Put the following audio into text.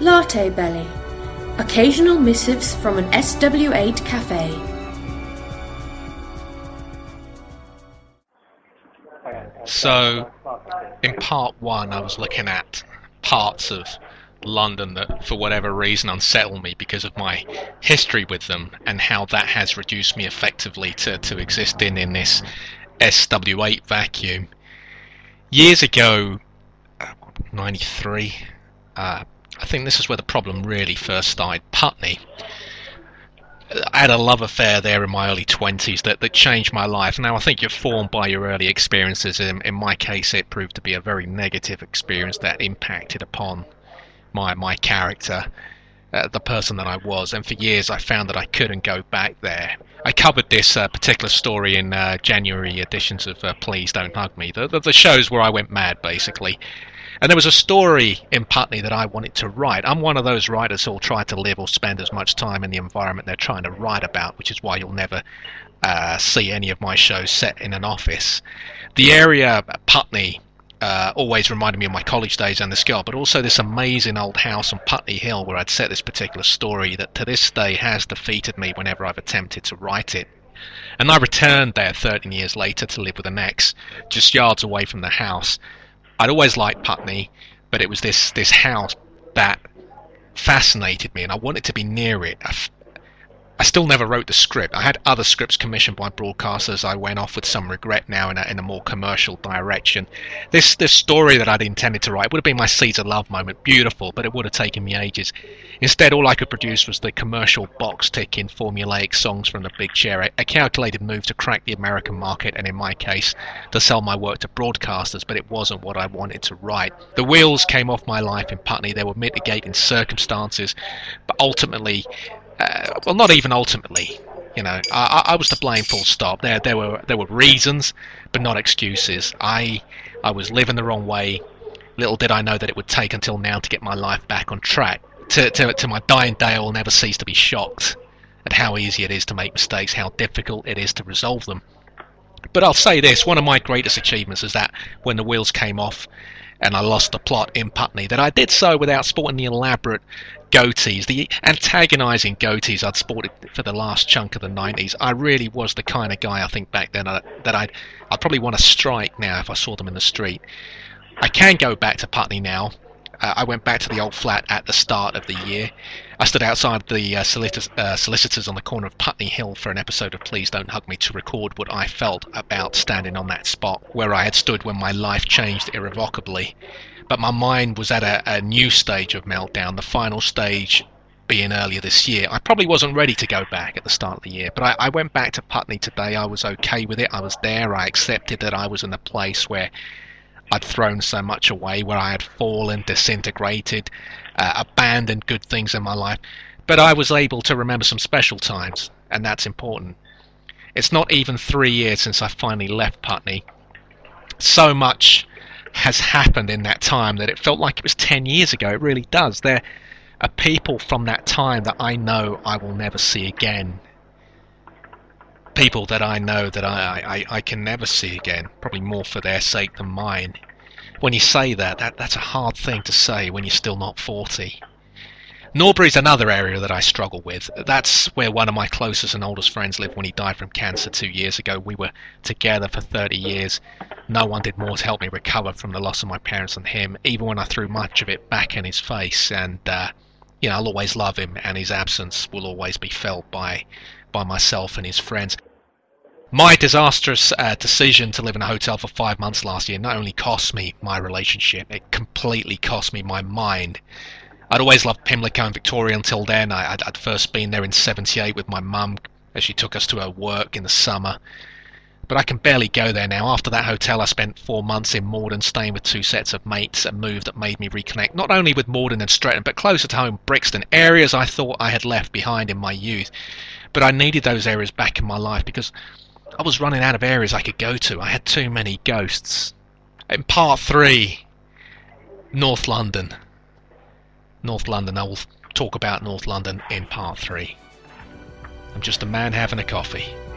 Latte Belly. Occasional missives from an SW8 cafe. So, in part one, I was looking at parts of London that, for whatever reason, unsettle me because of my history with them, and how that has reduced me effectively to existing in this SW8 vacuum. Years ago, 93, I think this is where the problem really first started. Putney. I had a love affair there in my early 20s that changed my life. Now, I think you're formed by your early experiences. In my case, it proved to be a very negative experience that impacted upon my character, the person that I was. And for years, I found that I couldn't go back there. I covered this particular story in January editions of Please Don't Hug Me, the shows where I went mad, basically. And there was a story in Putney that I wanted to write. I'm one of those writers who'll try to live or spend as much time in the environment they're trying to write about, which is why you'll never see any of my shows set in an office. The area, Putney, always reminded me of my college days and this girl, but also this amazing old house on Putney Hill where I'd set this particular story that to this day has defeated me whenever I've attempted to write it. And I returned there 13 years later to live with an ex, just yards away from the house. I'd always liked Putney, but it was this house that fascinated me, and I wanted to be near it. I still never wrote the script. I had other scripts commissioned by broadcasters. I went off with some regret now in a more commercial direction. This story that I'd intended to write would have been my Seeds of Love moment, beautiful, but it would have taken me ages. Instead, all I could produce was the commercial box-ticking formulaic songs from the big chair, a calculated move to crack the American market, and in my case, to sell my work to broadcasters, but it wasn't what I wanted to write. The wheels came off my life in Putney. There were mitigating circumstances, but ultimately, well, not even ultimately, you know, I was to blame, full stop. There were reasons, but not excuses. I was living the wrong way. Little did I know that it would take until now to get my life back on track. To my dying day, I will never cease to be shocked at how easy it is to make mistakes, how difficult it is to resolve them. But I'll say this, one of my greatest achievements is that when the wheels came off and I lost the plot in Putney, that I did so without sporting the elaborate goatees, the antagonising goatees I'd sported for the last chunk of the 90s. I really was the kind of guy, I think back then, that I'd probably want to strike now if I saw them in the street. I can go back to Putney now. I went back to the old flat at the start of the year. I stood outside the solicitors on the corner of Putney Hill for an episode of Please Don't Hug Me to record what I felt about standing on that spot where I had stood when my life changed irrevocably. But my mind was at a new stage of meltdown, the final stage being earlier this year. I probably wasn't ready to go back at the start of the year, but I went back to Putney today. I was okay with it. I was there. I accepted that I was in a place where I'd thrown so much away, where I had fallen, disintegrated, abandoned good things in my life. But I was able to remember some special times, and that's important. It's not even 3 years since I finally left Putney. So much has happened in that time that it felt like it was 10 years ago. It really does. There are people from that time that I know I will never see again. People that I know that I can never see again, probably more for their sake than mine. When you say that's a hard thing to say when you're still not 40. Norbury's another area that I struggle with. That's where one of my closest and oldest friends lived when he died from cancer 2 years ago. We were together for 30 years. No one did more to help me recover from the loss of my parents than him, even when I threw much of it back in his face. And, I'll always love him, and his absence will always be felt by myself and his friends. My disastrous decision to live in a hotel for 5 months last year not only cost me my relationship, it completely cost me my mind. I'd always loved Pimlico and Victoria until then. I'd first been there in '78 with my mum as she took us to her work in the summer. But I can barely go there now. After that hotel, I spent 4 months in Morden, staying with 2 sets of mates, a move that made me reconnect not only with Morden and Streatham, but closer to home, Brixton, areas I thought I had left behind in my youth. But I needed those areas back in my life because I was running out of areas I could go to. I had too many ghosts. In part 3, North London. North London, I will talk about North London in part 3. I'm just a man having a coffee.